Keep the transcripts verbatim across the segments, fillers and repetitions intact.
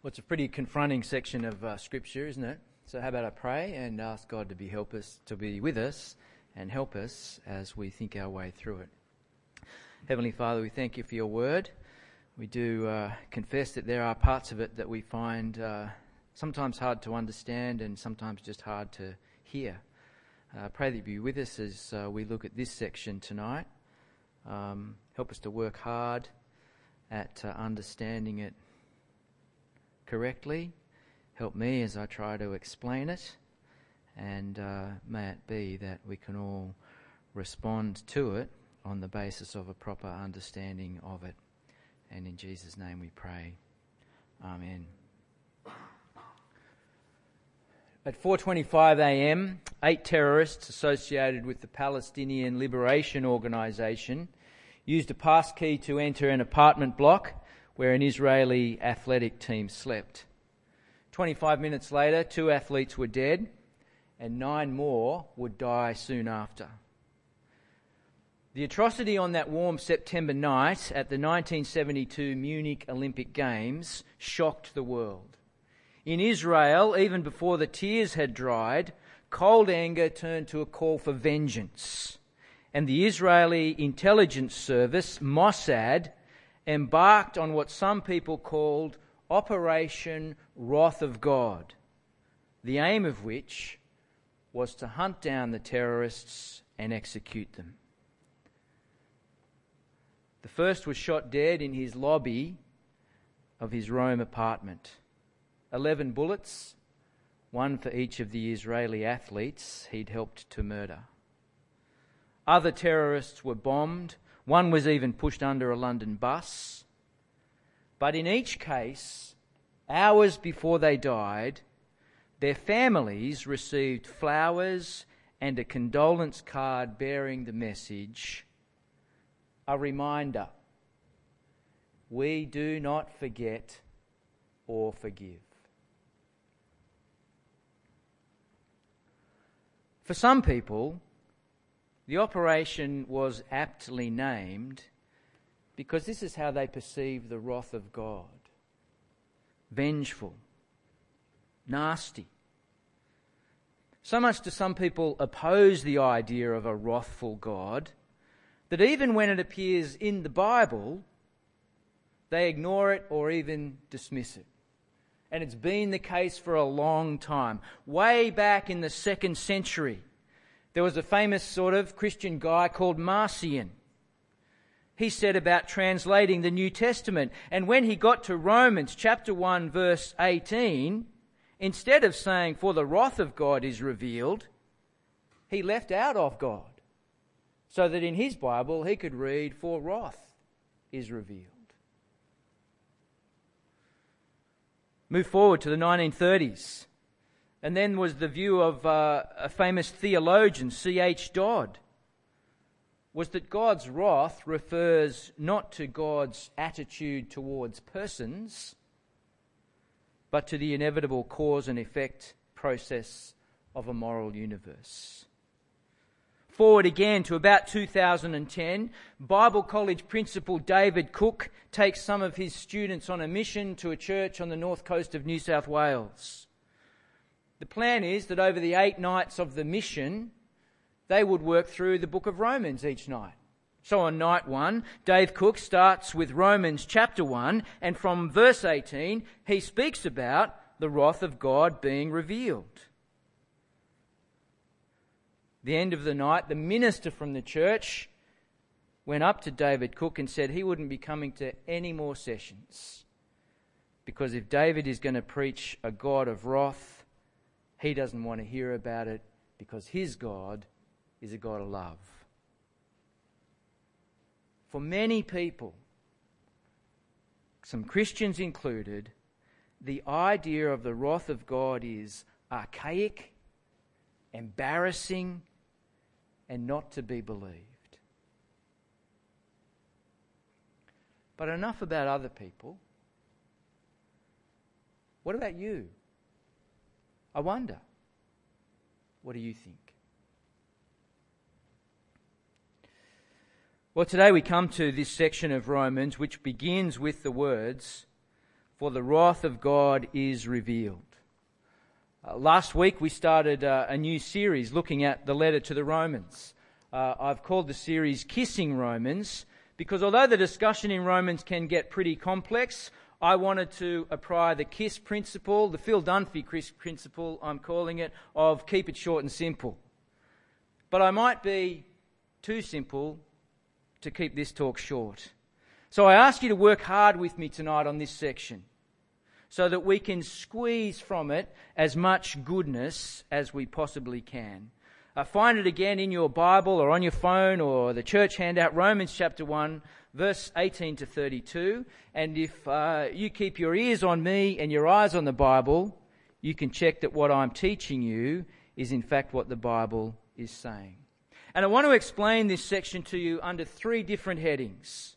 Well, it's a pretty confronting section of uh, Scripture, isn't it? So how about I pray and ask God to be help us, to be with us and help us as we think our way through it. Heavenly Father, we thank you for your word. We do uh, confess that there are parts of it that we find uh, sometimes hard to understand and sometimes just hard to hear. I uh, pray that you be with us as uh, we look at this section tonight. Um, help us to work hard at uh, understanding it correctly. Help me as I try to explain it, and uh, may it be that we can all respond to it on the basis of a proper understanding of it. And in Jesus' name we pray. Amen. At four twenty-five a.m., eight terrorists associated with the Palestinian Liberation Organization used a passkey to enter an apartment block where an Israeli athletic team slept. twenty-five minutes later, two athletes were dead and nine more would die soon after. The atrocity on that warm September night at the nineteen seventy-two Munich Olympic Games shocked the world. In Israel, even before the tears had dried, cold anger turned to a call for vengeance. And the Israeli intelligence service, Mossad, embarked on what some people called Operation Wrath of God, the aim of which was to hunt down the terrorists and execute them. The first was shot dead in his lobby of his Rome apartment. Eleven bullets, one for each of the Israeli athletes he'd helped to murder. Other terrorists were bombed. One was even pushed under a London bus. But in each case, hours before they died, their families received flowers and a condolence card bearing the message, a reminder, we do not forget or forgive. For some people, the operation was aptly named because this is how they perceive the wrath of God. Vengeful, nasty. So much do some people oppose the idea of a wrathful God that even when it appears in the Bible, they ignore it or even dismiss it. And it's been the case for a long time. Way back in the second century, there was a famous sort of Christian guy called Marcion. He said about translating the New Testament, and when he got to Romans chapter one verse eighteen, instead of saying, for the wrath of God is revealed, he left out of God, so that in his Bible he could read, for wrath is revealed. Move forward to the nineteen thirties. And then was the view of uh, a famous theologian, C H Dodd, was that God's wrath refers not to God's attitude towards persons, but to the inevitable cause and effect process of a moral universe. Forward again to about two thousand ten, Bible College principal David Cook takes some of his students on a mission to a church on the north coast of New South Wales. The plan is that over the eight nights of the mission, they would work through the book of Romans each night. So on night one, Dave Cook starts with Romans chapter one, and from verse eighteen, he speaks about the wrath of God being revealed. The end of the night, the minister from the church went up to David Cook and said he wouldn't be coming to any more sessions, because if David is going to preach a God of wrath, he doesn't want to hear about it, because his God is a God of love. For many people, some Christians included, the idea of the wrath of God is archaic, embarrassing, and not to be believed. But enough about other people. What about you? I wonder, what do you think? Well, today we come to this section of Romans which begins with the words, for the wrath of God is revealed. Uh, last week we started uh, a new series looking at the letter to the Romans. Uh, I've called the series Kissing Romans because although the discussion in Romans can get pretty complex, I wanted to apply the KISS principle, the Phil Dunphy KISS principle, I'm calling it, of keep it short and simple. But I might be too simple to keep this talk short. So I ask you to work hard with me tonight on this section so that we can squeeze from it as much goodness as we possibly can. Uh, find it again in your Bible or on your phone or the church handout, Romans chapter one, verse eighteen to thirty-two. And if uh, you keep your ears on me and your eyes on the Bible, you can check that what I'm teaching you is in fact what the Bible is saying. And I want to explain this section to you under three different headings.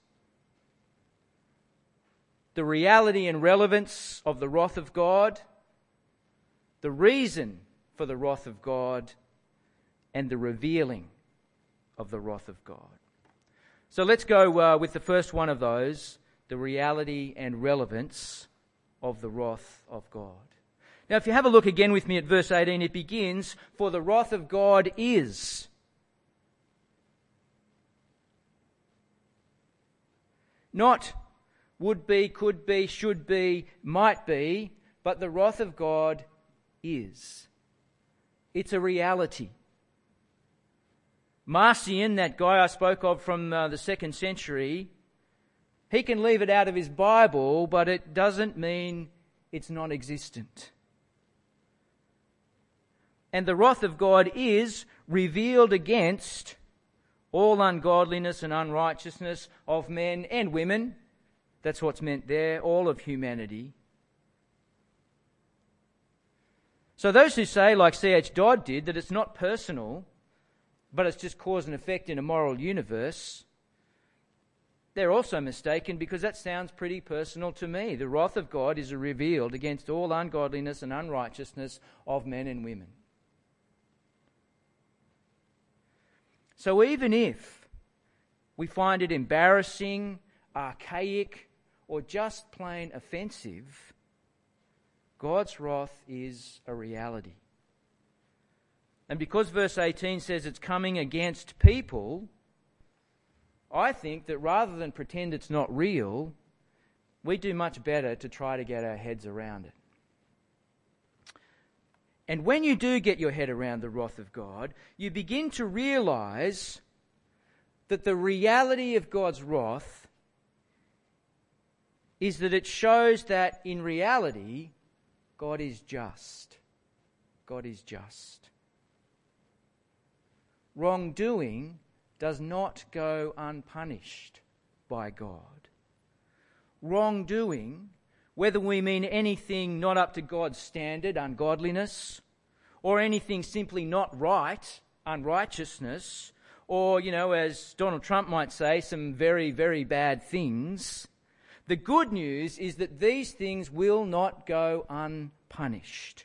The reality and relevance of the wrath of God, the reason for the wrath of God, and the revealing of the wrath of God. So let's go uh, with the first one of those, the reality and relevance of the wrath of God. Now if you have a look again with me at verse eighteen, it begins, for the wrath of God is. Not would be, could be, should be, might be, but the wrath of God is. It's a reality. Marcion, that guy I spoke of from uh, the second century, he can leave it out of his Bible, but it doesn't mean it's non-existent. And the wrath of God is revealed against all ungodliness and unrighteousness of men and women. That's what's meant there, all of humanity. So those who say, like C H Dodd did, that it's not personal, but it's just cause and effect in a moral universe, they're also mistaken because that sounds pretty personal to me. The wrath of God is revealed against all ungodliness and unrighteousness of men and women. So even if we find it embarrassing, archaic, or just plain offensive, God's wrath is a reality. And because verse eighteen says it's coming against people, I think that rather than pretend it's not real, we do much better to try to get our heads around it. And when you do get your head around the wrath of God, you begin to realize that the reality of God's wrath is that it shows that in reality, God is just. God is just. Wrongdoing does not go unpunished by God. Wrongdoing, whether we mean anything not up to God's standard, ungodliness, or anything simply not right, unrighteousness, or, you know, as Donald Trump might say, some very, very bad things, the good news is that these things will not go unpunished.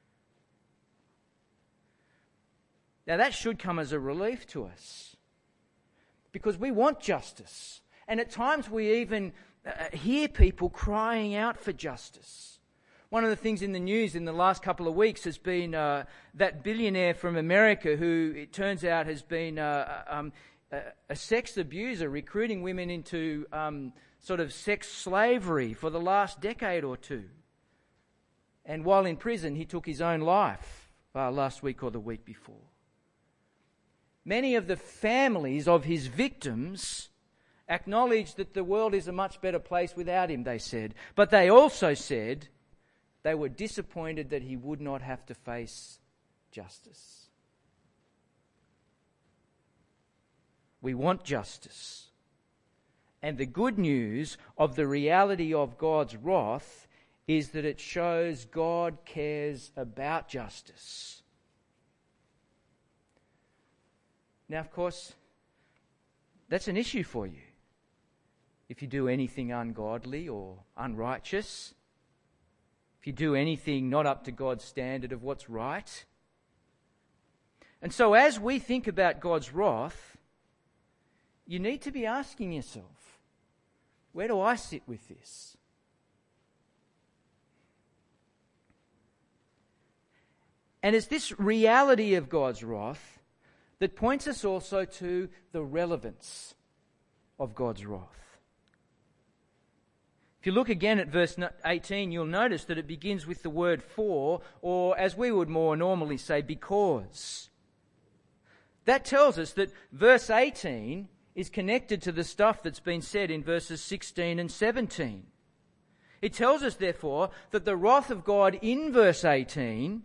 Now that should come as a relief to us because we want justice. And at times we even uh, hear people crying out for justice. One of the things in the news in the last couple of weeks has been uh, that billionaire from America who it turns out has been uh, um, a, a sex abuser recruiting women into um, sort of sex slavery for the last decade or two. And while in prison, he took his own life uh, last week or the week before. Many of the families of his victims acknowledged that the world is a much better place without him, they said. But they also said they were disappointed that he would not have to face justice. We want justice. And the good news of the reality of God's wrath is that it shows God cares about justice. Now, of course, that's an issue for you. If you do anything ungodly or unrighteous, if you do anything not up to God's standard of what's right. And so as we think about God's wrath, you need to be asking yourself, where do I sit with this? And it's this reality of God's wrath that points us also to the relevance of God's wrath. If you look again at verse eighteen, you'll notice that it begins with the word for, or as we would more normally say, because. That tells us that verse eighteen is connected to the stuff that's been said in verses sixteen and seventeen. It tells us, therefore, that the wrath of God in verse eighteen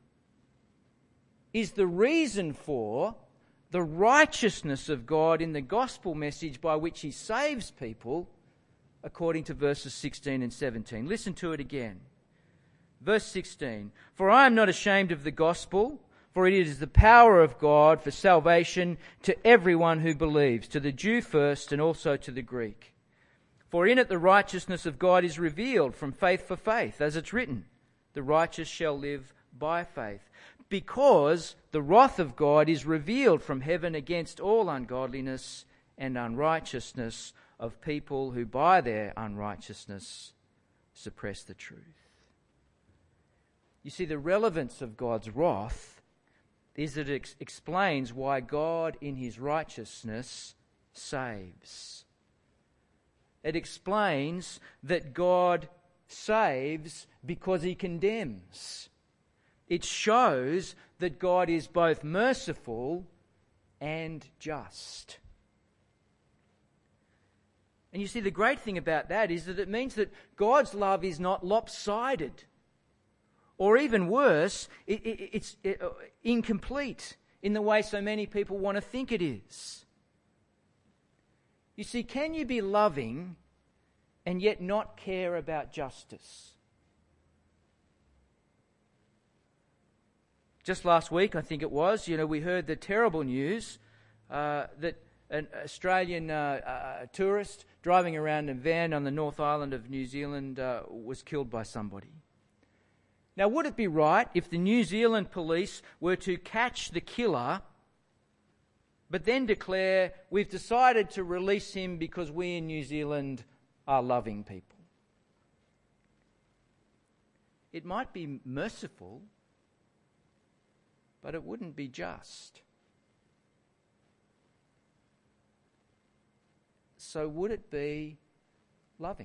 is the reason for the righteousness of God in the gospel message by which he saves people, according to verses sixteen and seventeen. Listen to it again. Verse sixteen, "For I am not ashamed of the gospel, for it is the power of God for salvation to everyone who believes, to the Jew first and also to the Greek. For in it the righteousness of God is revealed from faith for faith, as it's written, the righteous shall live by faith. Because the wrath of God is revealed from heaven against all ungodliness and unrighteousness of people who by their unrighteousness suppress the truth." You see, the relevance of God's wrath is that it ex- explains why God in his righteousness saves. It explains that God saves because he condemns. It shows that God is both merciful and just. And you see, the great thing about that is that it means that God's love is not lopsided. Or even worse, it, it, it's it, uh, incomplete in the way so many people want to think it is. You see, can you be loving and yet not care about justice? Just last week, I think it was, you know, we heard the terrible news uh, that an Australian uh, uh, tourist driving around in a van on the North Island of New Zealand uh, was killed by somebody. Now, would it be right if the New Zealand police were to catch the killer, but then declare, we've decided to release him because we in New Zealand are loving people? It might be merciful, but it wouldn't be just. So would it be loving?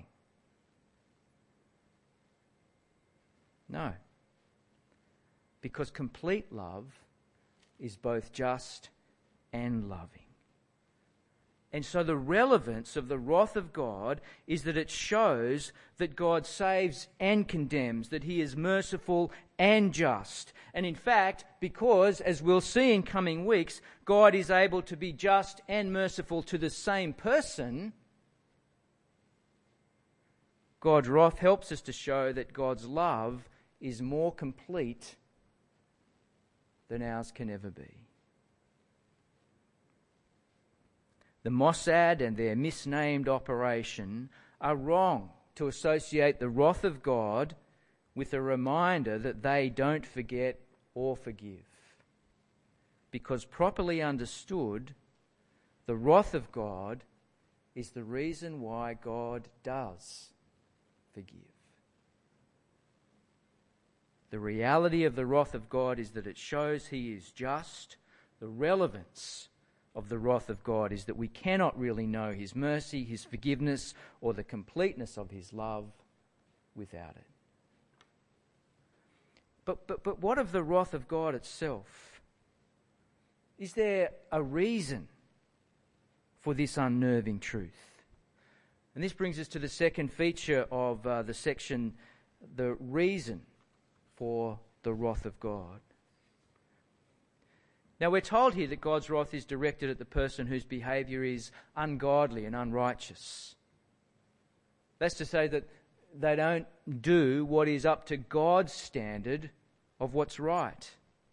No. Because complete love is both just and loving. And so the relevance of the wrath of God is that it shows that God saves and condemns, that he is merciful and just. And in fact, because, as we'll see in coming weeks, God is able to be just and merciful to the same person, God's wrath helps us to show that God's love is more complete than ours can ever be. The Mossad and their misnamed operation are wrong to associate the wrath of God with a reminder that they don't forget or forgive. Because properly understood, the wrath of God is the reason why God does forgive. The reality of the wrath of God is that it shows he is just. The relevance of the wrath of God is that we cannot really know his mercy, his forgiveness, or the completeness of his love without it. But, but, but what of the wrath of God itself? Is there a reason for this unnerving truth? And this brings us to the second feature of uh, the section, the reason for the wrath of God. Now, we're told here that God's wrath is directed at the person whose behaviour is ungodly and unrighteous. That's to say that they don't do what is up to God's standard of what's right.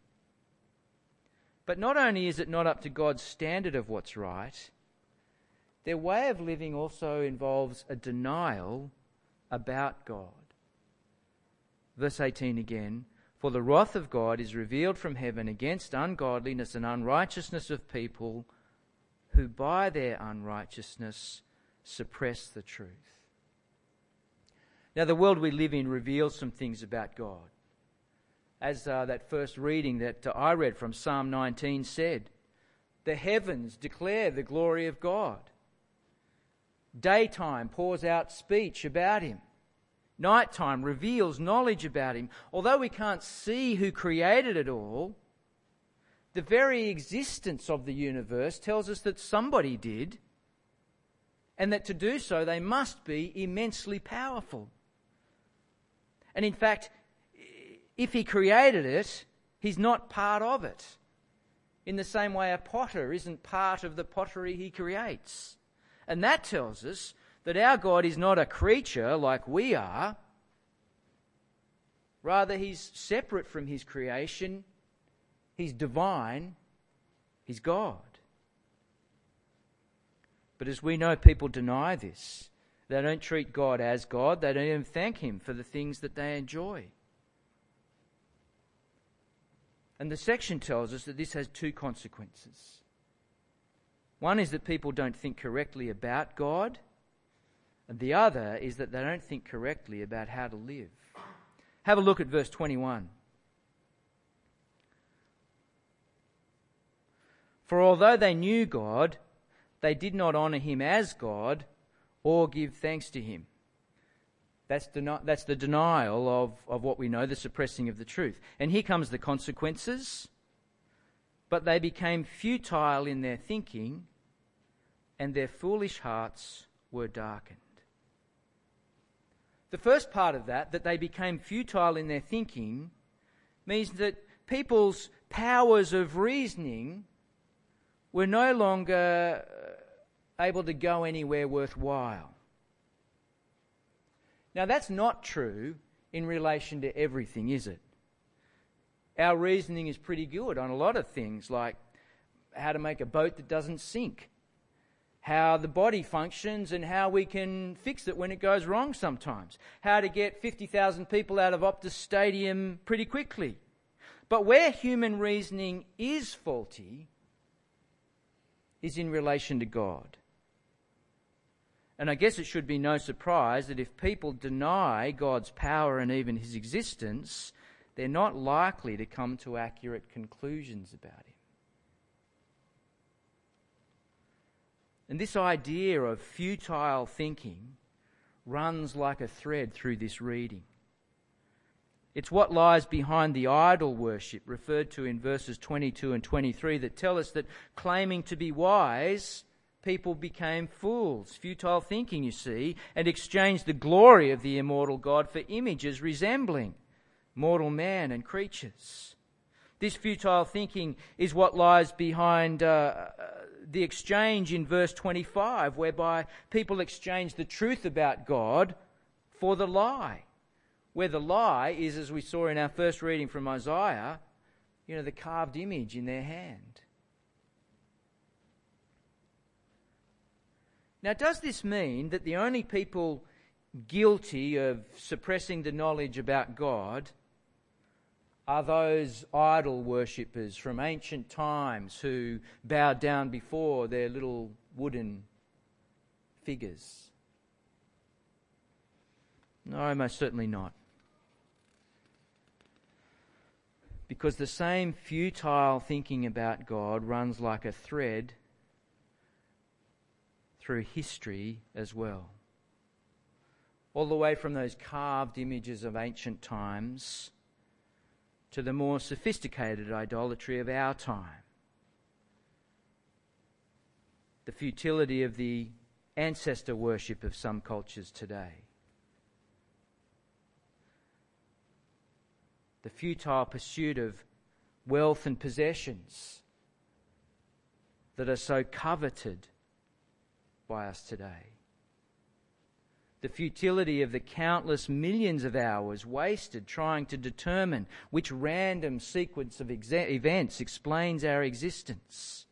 But not only is it not up to God's standard of what's right, their way of living also involves a denial about God. Verse eighteen again, "For the wrath of God is revealed from heaven against ungodliness and unrighteousness of people who by their unrighteousness suppress the truth." Now, the world we live in reveals some things about God. as uh, that first reading that uh, I read from Psalm nineteen said. The heavens declare the glory of God. Daytime pours out speech about him. Nighttime reveals knowledge about him. Although we can't see who created it all, the very existence of the universe tells us that somebody did, and that to do so they must be immensely powerful. And in fact, if he created it, he's not part of it. In the same way a potter isn't part of the pottery he creates. And that tells us that our God is not a creature like we are. Rather, he's separate from his creation. He's divine. He's God. But as we know, people deny this. They don't treat God as God. They don't even thank him for the things that they enjoy. And the section tells us that this has two consequences. One is that people don't think correctly about God, and the other is that they don't think correctly about how to live. Have a look at verse twenty-one. For although they knew God, they did not honour him as God or give thanks to him. That's, deni- that's the denial of, of what we know, the suppressing of the truth. And here comes the consequences. But they became futile in their thinking, and their foolish hearts were darkened. The first part of that, that they became futile in their thinking, means that people's powers of reasoning were no longer able to go anywhere worthwhile. Now, that's not true in relation to everything, is it? Our reasoning is pretty good on a lot of things, like how to make a boat that doesn't sink, how the body functions and how we can fix it when it goes wrong sometimes, how to get fifty thousand people out of Optus Stadium pretty quickly. But where human reasoning is faulty is in relation to God. And I guess it should be no surprise that if people deny God's power and even his existence, they're not likely to come to accurate conclusions about him. And this idea of futile thinking runs like a thread through this reading. It's what lies behind the idol worship referred to in verses twenty-two and twenty-three that tell us that claiming to be wise, people became fools, futile thinking, you see, and exchanged the glory of the immortal God for images resembling mortal man and creatures. This futile thinking is what lies behind uh, the exchange in verse twenty-five, whereby people exchange the truth about God for the lie, where the lie is, as we saw in our first reading from Isaiah, you know, the carved image in their hand. Now, does this mean that the only people guilty of suppressing the knowledge about God are those idol worshippers from ancient times who bowed down before their little wooden figures? No, most certainly not. Because the same futile thinking about God runs like a thread through history as well. All the way from those carved images of ancient times to the more sophisticated idolatry of our time. The futility of the ancestor worship of some cultures today. The futile pursuit of wealth and possessions that are so coveted by us today. The futility of the countless millions of hours wasted trying to determine which random sequence of exa- events explains our existence.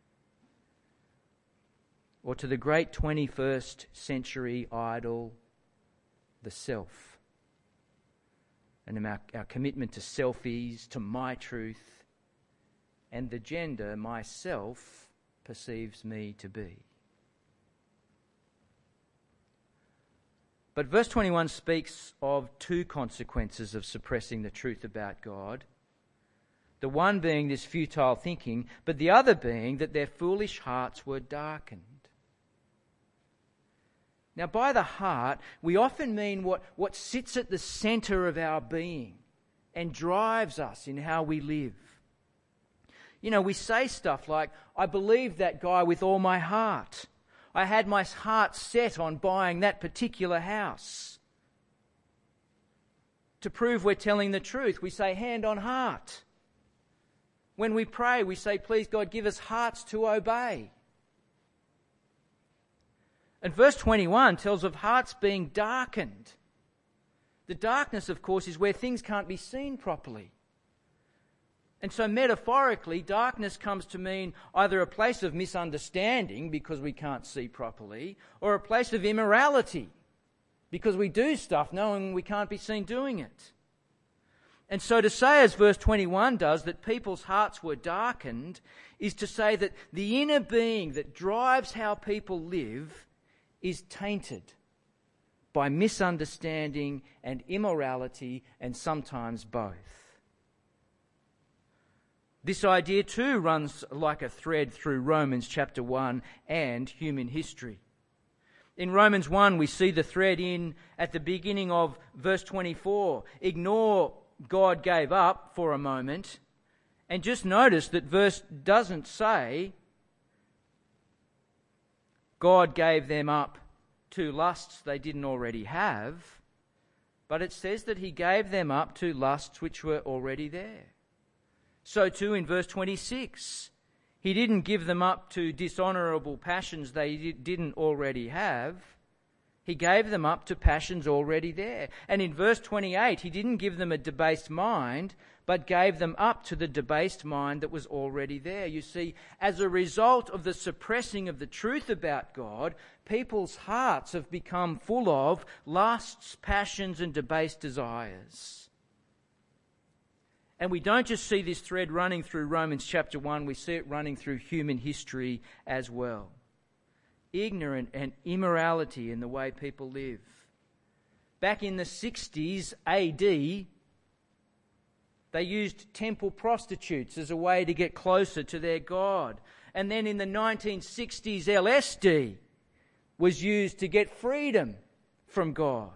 Or to the great twenty-first century idol, the self. And our, our commitment to selfies, to my truth, and the gender myself perceives me to be. But verse twenty-one speaks of two consequences of suppressing the truth about God. The one being this futile thinking, but the other being that their foolish hearts were darkened. Now, by the heart, we often mean what, what sits at the centre of our being and drives us in how we live. You know, we say stuff like, I believe that guy with all my heart. I had my heart set on buying that particular house. To prove we're telling the truth, we say hand on heart. When we pray, we say, please God, give us hearts to obey. And verse twenty-one tells of hearts being darkened. The darkness, of course, is where things can't be seen properly. And so metaphorically, darkness comes to mean either a place of misunderstanding because we can't see properly, or a place of immorality because we do stuff knowing we can't be seen doing it. And so to say, as verse twenty-one does, that people's hearts were darkened is to say that the inner being that drives how people live is tainted by misunderstanding and immorality, and sometimes both. This idea too runs like a thread through Romans chapter one and human history. In Romans one, we see the thread in at the beginning of verse twenty-four. Ignore God gave up for a moment, and just notice that verse doesn't say God gave them up to lusts they didn't already have, but it says that he gave them up to lusts which were already there. So too in verse twenty-six, he didn't give them up to dishonourable passions they didn't already have. He gave them up to passions already there. And in verse twenty-eight, he didn't give them a debased mind, but gave them up to the debased mind that was already there. You see, as a result of the suppressing of the truth about God, people's hearts have become full of lusts, passions, and debased desires. And we don't just see this thread running through Romans chapter one, we see it running through human history as well. Ignorant and immorality in the way people live. Back in the sixties A D, they used temple prostitutes as a way to get closer to their God. And then in the nineteen sixties, L S D was used to get freedom from God.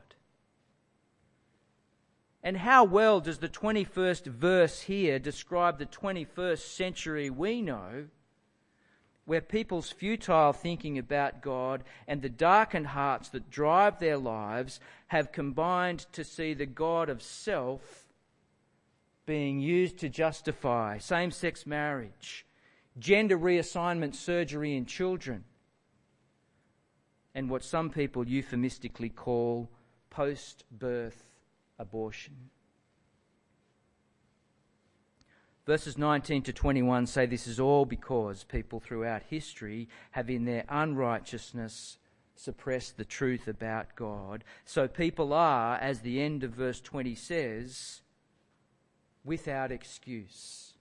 And how well does the twenty-first verse here describe the twenty-first century we know, where people's futile thinking about God and the darkened hearts that drive their lives have combined to see the God of self being used to justify same-sex marriage, gender reassignment surgery in children, and what some people euphemistically call post-birth abortion. Verses nineteen to twenty-one say this is all because people throughout history have in their unrighteousness suppressed the truth about God. So people are, as the end of verse twenty says, without excuse.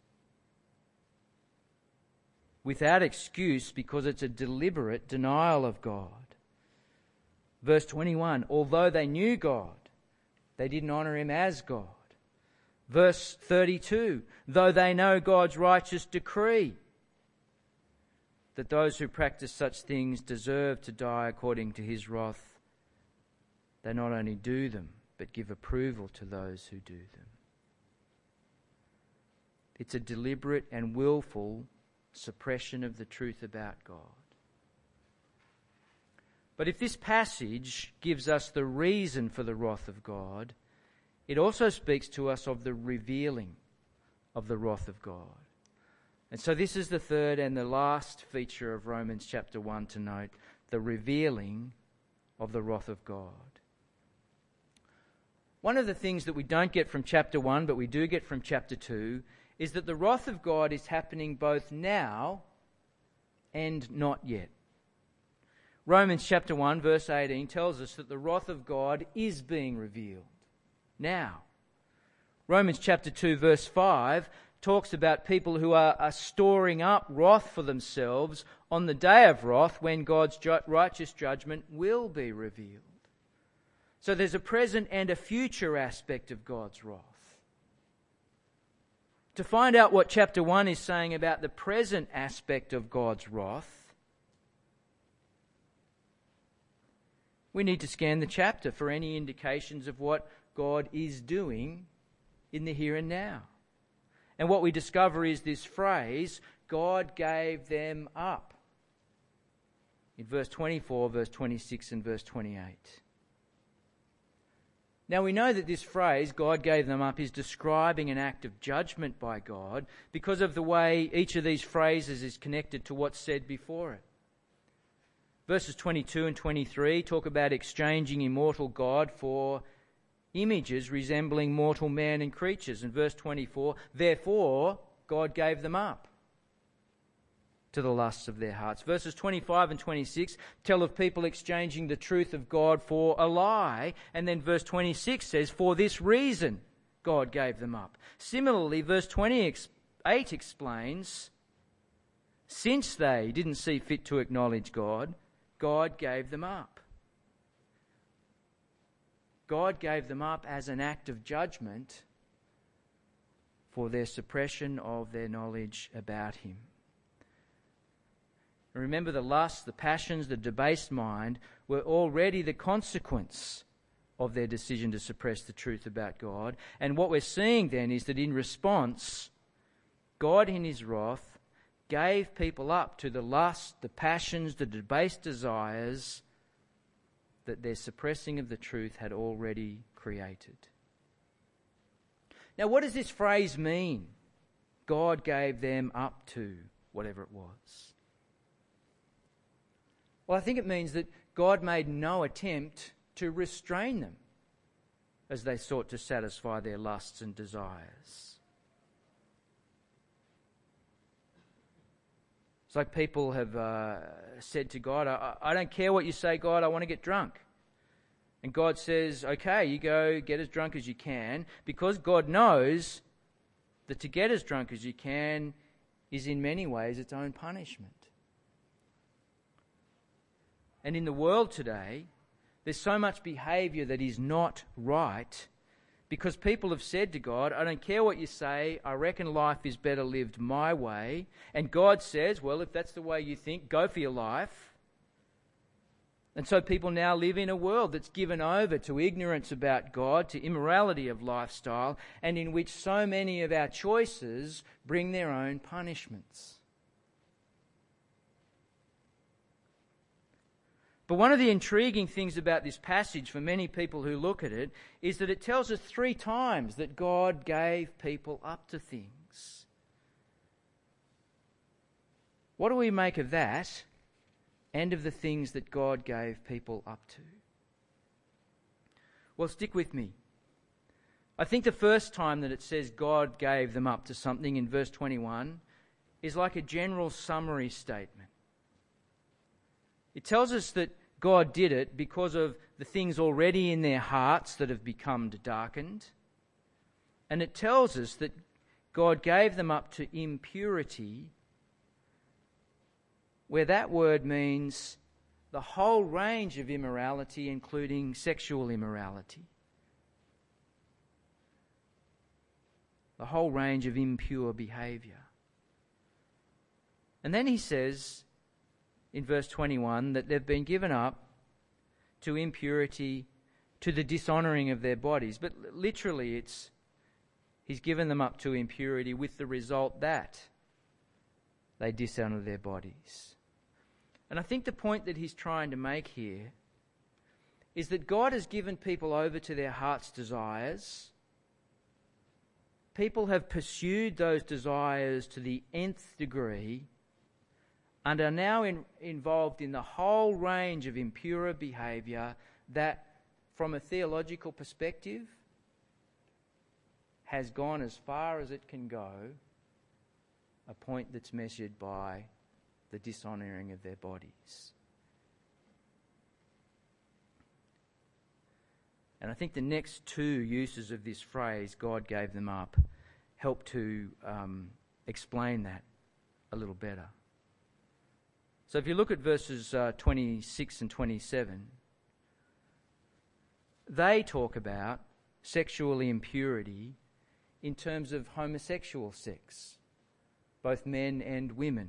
Without excuse because it's a deliberate denial of God. Verse twenty-one, although they knew God, they didn't honour him as God. Verse thirty-two, though they know God's righteous decree that those who practice such things deserve to die according to his wrath, they not only do them, but give approval to those who do them. It's a deliberate and willful suppression of the truth about God. But if this passage gives us the reason for the wrath of God, it also speaks to us of the revealing of the wrath of God. And so this is the third and the last feature of Romans chapter one to note, the revealing of the wrath of God. One of the things that we don't get from chapter one, but we do get from chapter two, is that the wrath of God is happening both now and not yet. Romans chapter one verse eighteen tells us that the wrath of God is being revealed now. Romans chapter two verse five talks about people who are, are storing up wrath for themselves on the day of wrath when God's ju- righteous judgment will be revealed. So there's a present and a future aspect of God's wrath. To find out what chapter one is saying about the present aspect of God's wrath, we need to scan the chapter for any indications of what God is doing in the here and now. And what we discover is this phrase, God gave them up. In verse twenty-four, verse twenty-six and verse twenty-eight. Now we know that this phrase, God gave them up, is describing an act of judgment by God because of the way each of these phrases is connected to what's said before it. Verses twenty-two and twenty-three talk about exchanging immortal God for images resembling mortal man and creatures. In verse twenty-four, therefore God gave them up to the lusts of their hearts. Verses twenty-five and twenty-six tell of people exchanging the truth of God for a lie. And then verse twenty-six says, for this reason God gave them up. Similarly, verse twenty-eight explains, since they didn't see fit to acknowledge God, God gave them up. God gave them up as an act of judgment for their suppression of their knowledge about Him. Remember, the lusts, the passions, the debased mind were already the consequence of their decision to suppress the truth about God. And what we're seeing then is that in response, God in His wrath gave people up to the lust, the passions, the debased desires that their suppressing of the truth had already created. Now, what does this phrase mean? God gave them up to whatever it was. Well, I think it means that God made no attempt to restrain them as they sought to satisfy their lusts and desires. It's like people have uh, said to God, I, I don't care what you say, God, I want to get drunk. And God says, okay, you go get as drunk as you can, because God knows that to get as drunk as you can is in many ways its own punishment. And in the world today, there's so much behaviour that is not right because people have said to God, I don't care what you say, I reckon life is better lived my way. And God says, well, if that's the way you think, go for your life. And so people now live in a world that's given over to ignorance about God, to immorality of lifestyle, and in which so many of our choices bring their own punishments. But one of the intriguing things about this passage for many people who look at it is that it tells us three times that God gave people up to things. What do we make of that and of the things that God gave people up to? Well, stick with me. I think the first time that it says God gave them up to something in verse twenty-one is like a general summary statement. It tells us that God did it because of the things already in their hearts that have become darkened. And it tells us that God gave them up to impurity, where that word means the whole range of immorality, including sexual immorality. The whole range of impure behaviour. And then he says in verse twenty-one that they've been given up to impurity, to the dishonouring of their bodies. But literally it's, he's given them up to impurity with the result that they dishonour their bodies. And I think the point that he's trying to make here is that God has given people over to their heart's desires. People have pursued those desires to the nth degree and are now in, involved in the whole range of impure behaviour that, from a theological perspective, has gone as far as it can go, a point that's measured by the dishonouring of their bodies. And I think the next two uses of this phrase, God gave them up, help to um, explain that a little better. So if you look at verses uh, twenty-six and twenty-seven, they talk about sexual impurity in terms of homosexual sex, both men and women.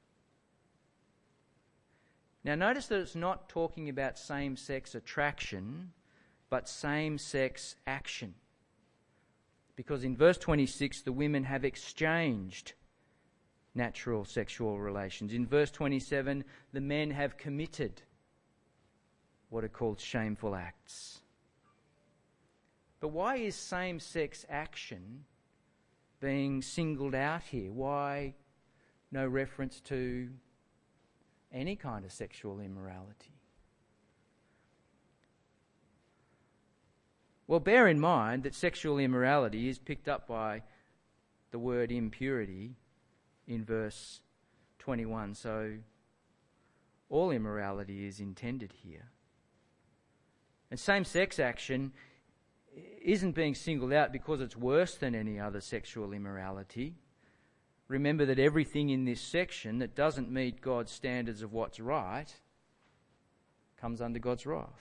Now notice that it's not talking about same-sex attraction, but same-sex action. Because in verse twenty-six, the women have exchanged natural sexual relations. In verse twenty-seven, the men have committed what are called shameful acts. But why is same-sex action being singled out here? Why no reference to any kind of sexual immorality? Well, bear in mind that sexual immorality is picked up by the word impurity in verse twenty-one. So all immorality is intended here. And same-sex action isn't being singled out because it's worse than any other sexual immorality. Remember that everything in this section that doesn't meet God's standards of what's right comes under God's wrath.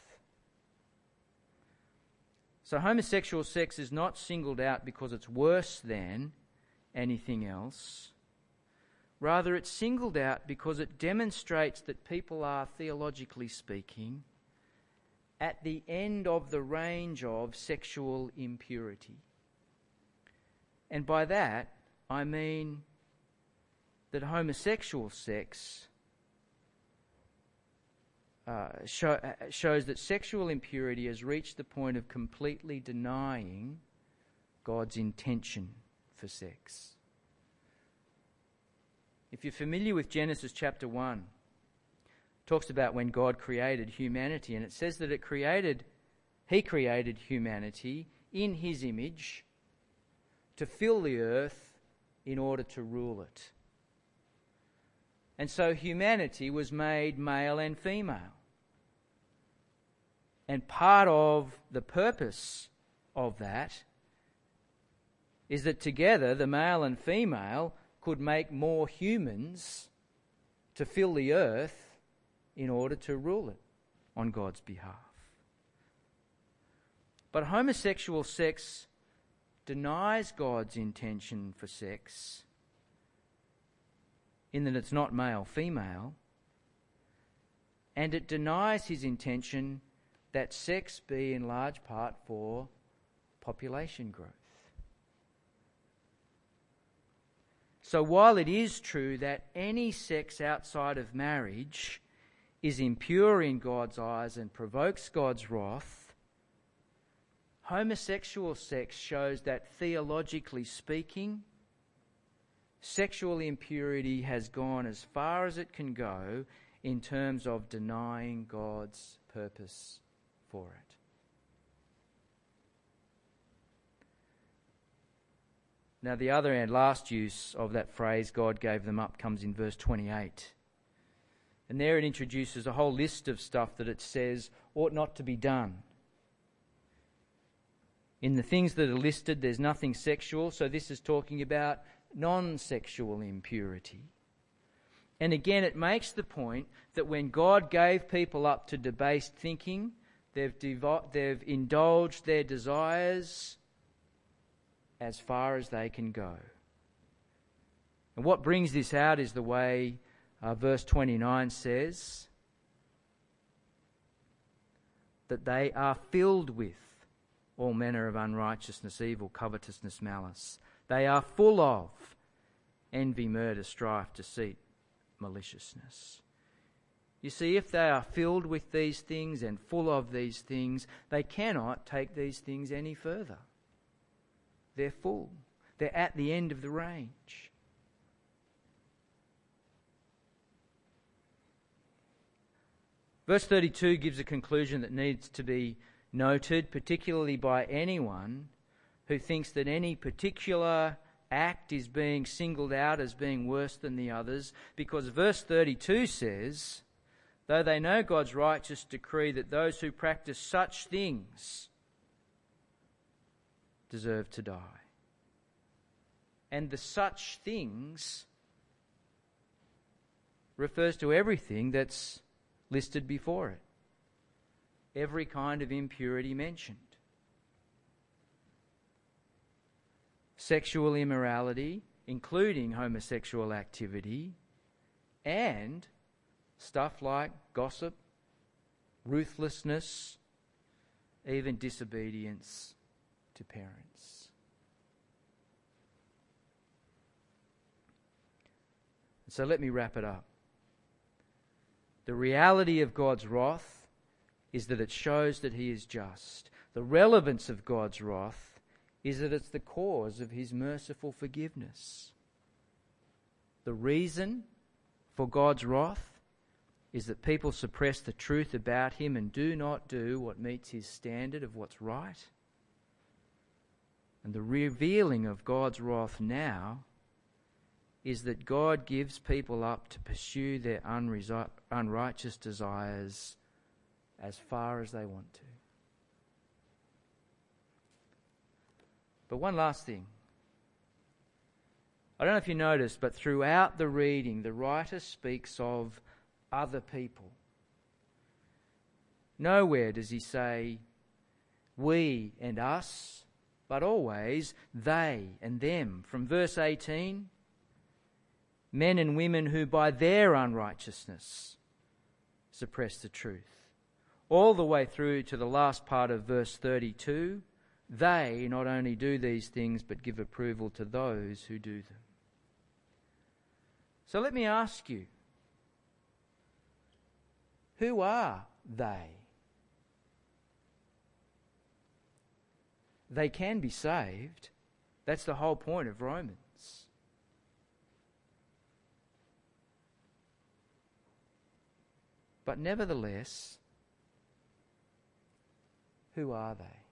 So homosexual sex is not singled out because it's worse than anything else. Rather, it's singled out because it demonstrates that people are, theologically speaking, at the end of the range of sexual impurity. And by that, I mean that homosexual sex uh, show, uh, shows that sexual impurity has reached the point of completely denying God's intention for sex. If you're familiar with Genesis chapter one, it talks about when God created humanity, and it says that it created, He created humanity in His image to fill the earth in order to rule it. And so humanity was made male and female. And part of the purpose of that is that together the male and female could make more humans to fill the earth in order to rule it on God's behalf. But homosexual sex denies God's intention for sex in that it's not male-female, and it denies His intention that sex be in large part for population growth. So while it is true that any sex outside of marriage is impure in God's eyes and provokes God's wrath, homosexual sex shows that, theologically speaking, sexual impurity has gone as far as it can go in terms of denying God's purpose for it. Now, the other and last use of that phrase, God gave them up, comes in verse twenty-eight. And there it introduces a whole list of stuff that it says ought not to be done. In the things that are listed, there's nothing sexual, so this is talking about non-sexual impurity. And again, it makes the point that when God gave people up to debased thinking, they've, devo- they've indulged their desires as far as they can go. And what brings this out is the way uh, verse twenty-nine says that they are filled with all manner of unrighteousness, evil, covetousness, malice. They are full of envy, murder, strife, deceit, maliciousness. You see, if they are filled with these things and full of these things, they cannot take these things any further. They're full. They're at the end of the range. Verse thirty-two gives a conclusion that needs to be noted, particularly by anyone who thinks that any particular act is being singled out as being worse than the others, because verse thirty-two says, though they know God's righteous decree that those who practice such things deserve to die. And the such things refers to everything that's listed before it. every kind of impurity mentioned. Sexual immorality, including homosexual activity, and stuff like gossip, ruthlessness, even disobedience to parents. So let me wrap it up. The reality of God's wrath is that it shows that He is just. The relevance of God's wrath is that it's the cause of His merciful forgiveness. The reason for God's wrath is that people suppress the truth about Him and do not do what meets His standard of what's right. And the revealing of God's wrath now is that God gives people up to pursue their unresi- unrighteous desires as far as they want to. But one last thing. I don't know if you noticed, but throughout the reading, the writer speaks of other people. Nowhere does he say we and us, but always they and them. From verse eighteen, men and women who by their unrighteousness suppress the truth. All the way through to the last part of verse thirty-two, they not only do these things but give approval to those who do them. So let me ask you, who are they? They can be saved. That's the whole point of Romans. But nevertheless, who are they?